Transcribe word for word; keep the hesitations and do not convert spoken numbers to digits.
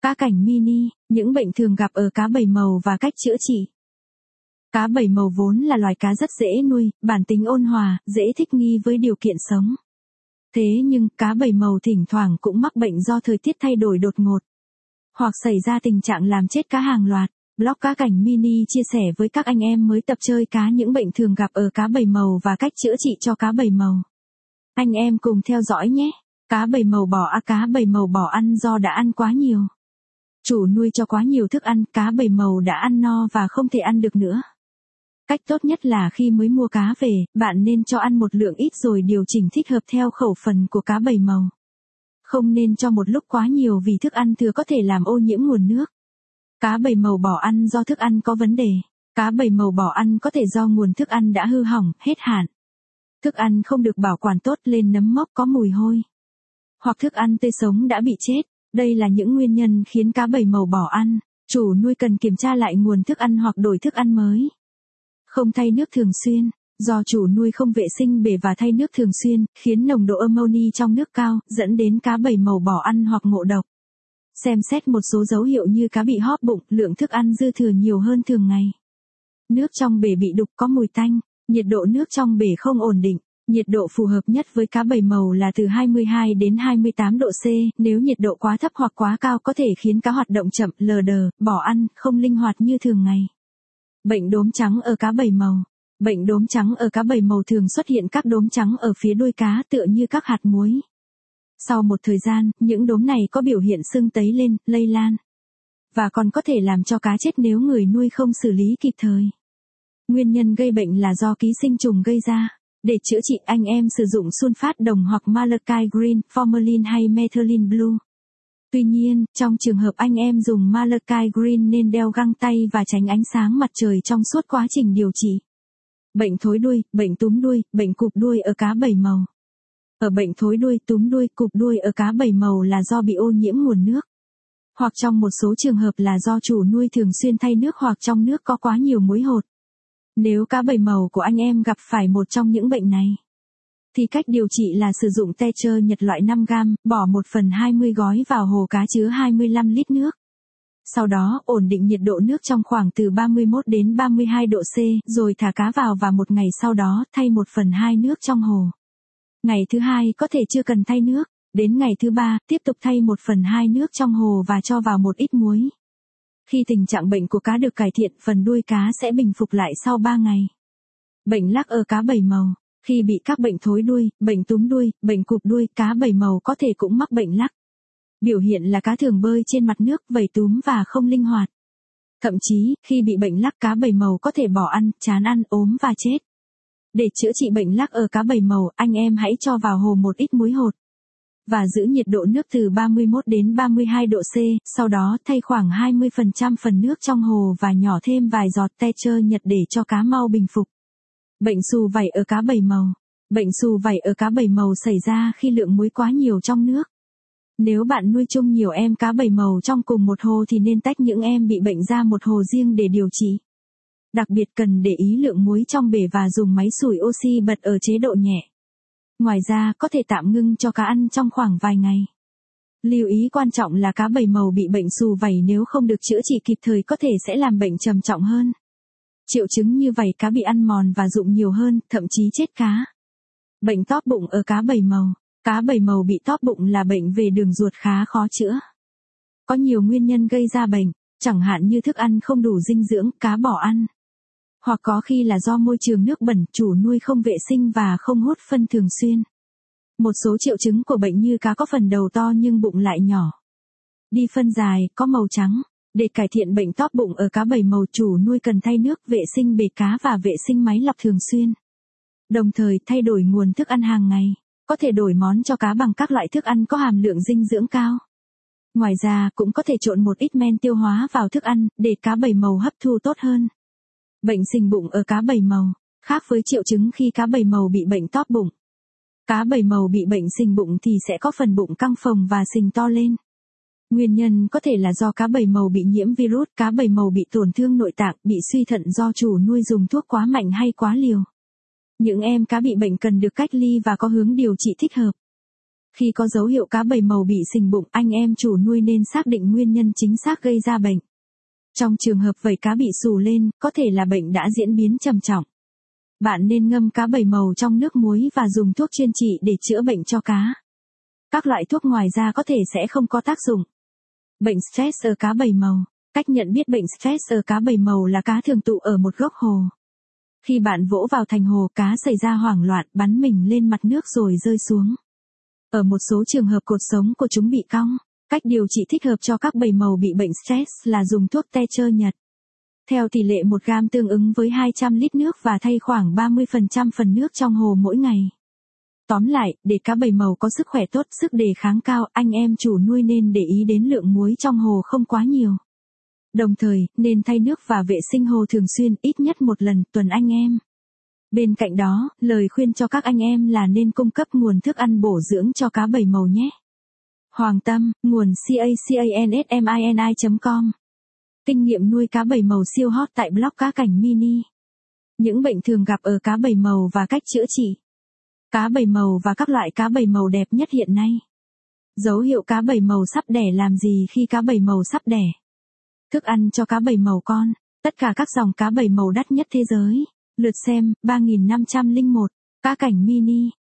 Cá cảnh mini, những bệnh thường gặp ở cá bảy màu và cách chữa trị. Cá bảy màu vốn là loài cá rất dễ nuôi, bản tính ôn hòa, dễ thích nghi với điều kiện sống. Thế nhưng, cá bảy màu thỉnh thoảng cũng mắc bệnh do thời tiết thay đổi đột ngột, hoặc xảy ra tình trạng làm chết cá hàng loạt. Blog Cá cảnh mini chia sẻ với các anh em mới tập chơi cá những bệnh thường gặp ở cá bảy màu và cách chữa trị cho cá bảy màu. Anh em cùng theo dõi nhé. Cá bảy màu bỏ à, cá bảy màu bỏ ăn do đã ăn quá nhiều. Chủ nuôi cho quá nhiều thức ăn, cá bảy màu đã ăn no và không thể ăn được nữa. Cách tốt nhất là khi mới mua cá về, bạn nên cho ăn một lượng ít rồi điều chỉnh thích hợp theo khẩu phần của cá bảy màu. Không nên cho một lúc quá nhiều vì thức ăn thừa có thể làm ô nhiễm nguồn nước. Cá bảy màu bỏ ăn do thức ăn có vấn đề. Cá bảy màu bỏ ăn có thể do nguồn thức ăn đã hư hỏng, hết hạn. Thức ăn không được bảo quản tốt lên nấm mốc có mùi hôi. Hoặc thức ăn tươi sống đã bị chết. Đây là những nguyên nhân khiến cá bảy màu bỏ ăn. Chủ nuôi cần kiểm tra lại nguồn thức ăn hoặc đổi thức ăn mới. Không thay nước thường xuyên. Do chủ nuôi không vệ sinh bể và thay nước thường xuyên, khiến nồng độ amoni trong nước cao, dẫn đến cá bảy màu bỏ ăn hoặc ngộ độc. Xem xét một số dấu hiệu như cá bị hóp bụng, lượng thức ăn dư thừa nhiều hơn thường ngày. Nước trong bể bị đục có mùi tanh, nhiệt độ nước trong bể không ổn định. Nhiệt độ phù hợp nhất với cá bảy màu là từ hai mươi hai đến hai mươi tám độ C, nếu nhiệt độ quá thấp hoặc quá cao có thể khiến cá hoạt động chậm, lờ đờ, bỏ ăn, không linh hoạt như thường ngày. Bệnh đốm trắng ở cá bảy màu. Bệnh đốm trắng ở cá bảy màu thường xuất hiện các đốm trắng ở phía đuôi cá tựa như các hạt muối. Sau một thời gian, những đốm này có biểu hiện sưng tấy lên, lây lan. Và còn có thể làm cho cá chết nếu người nuôi không xử lý kịp thời. Nguyên nhân gây bệnh là do ký sinh trùng gây ra. Để chữa trị anh em sử dụng sunfat đồng hoặc Malachi Green, Formalin hay Methylene Blue. Tuy nhiên, trong trường hợp anh em dùng Malachi Green nên đeo găng tay và tránh ánh sáng mặt trời trong suốt quá trình điều trị. Bệnh thối đuôi, bệnh túm đuôi, bệnh cụp đuôi ở cá bảy màu. Ở bệnh thối đuôi, túm đuôi, cụp đuôi ở cá bảy màu là do bị ô nhiễm nguồn nước. Hoặc trong một số trường hợp là do chủ nuôi thường xuyên thay nước hoặc trong nước có quá nhiều muối hột. Nếu cá bảy màu của anh em gặp phải một trong những bệnh này, thì cách điều trị là sử dụng Tetra Nhật loại năm gam, bỏ một phần hai mươi gói vào hồ cá chứa hai mươi lăm lít nước. Sau đó, ổn định nhiệt độ nước trong khoảng từ ba mươi mốt đến ba mươi hai độ C, rồi thả cá vào và một ngày sau đó, thay một phần hai nước trong hồ. Ngày thứ hai có thể chưa cần thay nước, đến ngày thứ ba, tiếp tục thay một phần hai nước trong hồ và cho vào một ít muối. Khi tình trạng bệnh của cá được cải thiện, phần đuôi cá sẽ bình phục lại sau ba ngày. Bệnh lắc ở cá bảy màu. Khi bị các bệnh thối đuôi, bệnh túm đuôi, bệnh cụp đuôi, cá bảy màu có thể cũng mắc bệnh lắc. Biểu hiện là cá thường bơi trên mặt nước, vẩy túm và không linh hoạt. Thậm chí, khi bị bệnh lắc cá bảy màu có thể bỏ ăn, chán ăn, ốm và chết. Để chữa trị bệnh lắc ở cá bảy màu, anh em hãy cho vào hồ một ít muối hột. Và giữ nhiệt độ nước từ ba mươi mốt đến ba mươi hai độ C, sau đó thay khoảng hai mươi phần trăm phần nước trong hồ và nhỏ thêm vài giọt Tetra Nhật để cho cá mau bình phục. Bệnh xù vảy ở cá bảy màu. Bệnh xù vảy ở cá bảy màu xảy ra khi lượng muối quá nhiều trong nước. Nếu bạn nuôi chung nhiều em cá bảy màu trong cùng một hồ thì nên tách những em bị bệnh ra một hồ riêng để điều trị. Đặc biệt cần để ý lượng muối trong bể và dùng máy sủi oxy bật ở chế độ nhẹ. Ngoài ra, có thể tạm ngưng cho cá ăn trong khoảng vài ngày. Lưu ý quan trọng là cá bảy màu bị bệnh xù vảy nếu không được chữa trị kịp thời có thể sẽ làm bệnh trầm trọng hơn. Triệu chứng như vảy cá bị ăn mòn và rụng nhiều hơn, thậm chí chết cá. Bệnh tóp bụng ở cá bảy màu. Cá bảy màu bị tóp bụng là bệnh về đường ruột khá khó chữa. Có nhiều nguyên nhân gây ra bệnh, chẳng hạn như thức ăn không đủ dinh dưỡng, cá bỏ ăn. Hoặc có khi là do môi trường nước bẩn, chủ nuôi không vệ sinh và không hút phân thường xuyên. Một số triệu chứng của bệnh như cá có phần đầu to nhưng bụng lại nhỏ. Đi phân dài, có màu trắng. Để cải thiện bệnh tóp bụng ở cá bảy màu, chủ nuôi cần thay nước, vệ sinh bể cá và vệ sinh máy lọc thường xuyên. Đồng thời thay đổi nguồn thức ăn hàng ngày. Có thể đổi món cho cá bằng các loại thức ăn có hàm lượng dinh dưỡng cao. Ngoài ra, cũng có thể trộn một ít men tiêu hóa vào thức ăn, để cá bảy màu hấp thu tốt hơn. Bệnh sình bụng ở cá bảy màu. Khác với triệu chứng khi cá bảy màu bị bệnh tóp bụng. Cá bảy màu bị bệnh sình bụng thì sẽ có phần bụng căng phồng và sình to lên. Nguyên nhân có thể là do cá bảy màu bị nhiễm virus, cá bảy màu bị tổn thương nội tạng, bị suy thận do chủ nuôi dùng thuốc quá mạnh hay quá liều. Những em cá bị bệnh cần được cách ly và có hướng điều trị thích hợp. Khi có dấu hiệu cá bảy màu bị sình bụng, anh em chủ nuôi nên xác định nguyên nhân chính xác gây ra bệnh. Trong trường hợp vảy cá bị xù lên, có thể là bệnh đã diễn biến trầm trọng. Bạn nên ngâm cá bảy màu trong nước muối và dùng thuốc chuyên trị để chữa bệnh cho cá. Các loại thuốc ngoài ra có thể sẽ không có tác dụng. Bệnh stress ở cá bảy màu. Cách nhận biết bệnh stress ở cá bảy màu là cá thường tụ ở một góc hồ. Khi bạn vỗ vào thành hồ, cá xảy ra hoảng loạn, bắn mình lên mặt nước rồi rơi xuống. Ở một số trường hợp cột sống của chúng bị cong. Cách điều trị thích hợp cho các bảy màu bị bệnh stress là dùng thuốc te trơ Nhật. Theo tỷ lệ một gam tương ứng với hai trăm lít nước và thay khoảng ba mươi phần trăm phần nước trong hồ mỗi ngày. Tóm lại, để cá bảy màu có sức khỏe tốt, sức đề kháng cao, anh em chủ nuôi nên để ý đến lượng muối trong hồ không quá nhiều. Đồng thời, nên thay nước và vệ sinh hồ thường xuyên, ít nhất một lần tuần anh em. Bên cạnh đó, lời khuyên cho các anh em là nên cung cấp nguồn thức ăn bổ dưỡng cho cá bảy màu nhé. Hoàng Tâm, nguồn cacansmini chấm com. Kinh nghiệm nuôi cá bảy màu siêu hot tại blog Cá Cảnh Mini. Những bệnh thường gặp ở cá bảy màu và cách chữa trị. Cá bảy màu và các loại cá bảy màu đẹp nhất hiện nay. Dấu hiệu cá bảy màu sắp đẻ. Làm gì khi cá bảy màu sắp đẻ? Thức ăn cho cá bảy màu con. Tất cả các dòng cá bảy màu đắt nhất thế giới. Lượt xem ba nghìn năm trăm lẻ một. Cá Cảnh Mini.